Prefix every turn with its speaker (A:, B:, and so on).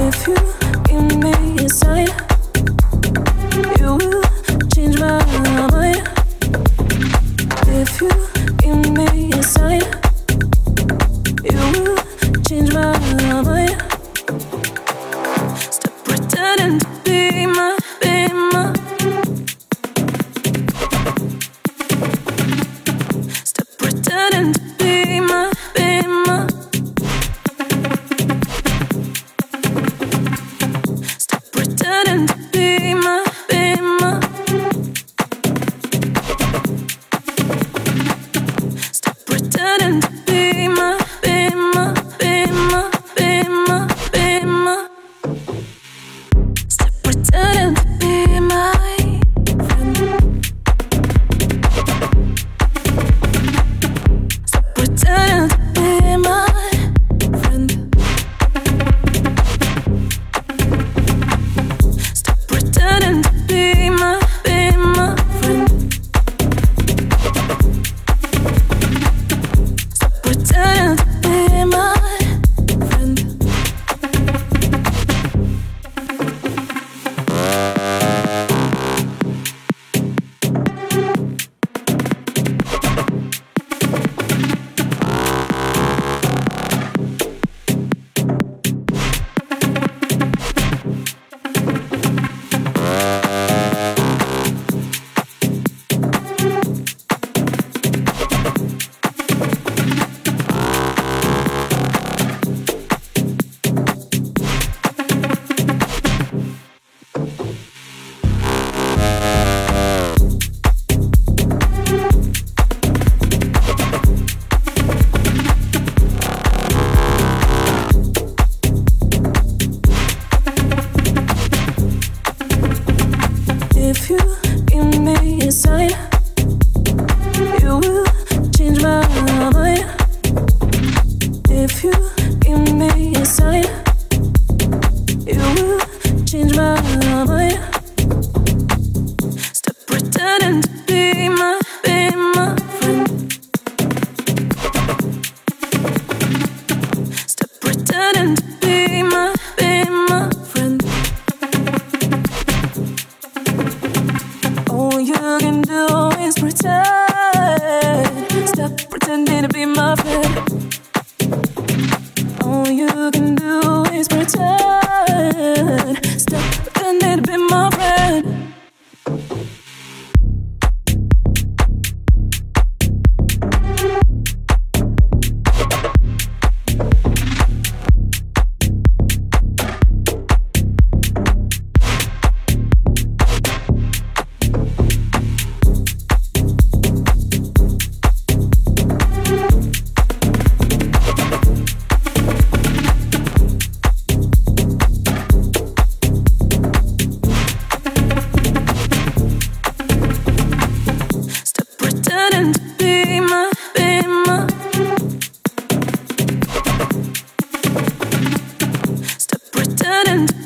A: If you give me a sign, you will change my mind. If you give me a sign, you will change my mind. Stop pretending to be my, be my. Stop pretending to be my, be my. Stop pretending to be my, be my. Stop pretending to be my, be my, be my, be my, be my. Stop pretending to be my friend. Stop pretending to be my friend. Stop pretending to be my friend. Stop pretending to be my friend. If you give me a sign, you will change my mind. If you give me a sign, you will change my mind. Stop pretending to be my, be my friend. Stop pretending to be my, be my friend. All you can do is pretend. Stop pretending to be my friend. All you can do is pretend. Stop pretending to be my friend. Stop pretending to be my, be my. Stop pretending to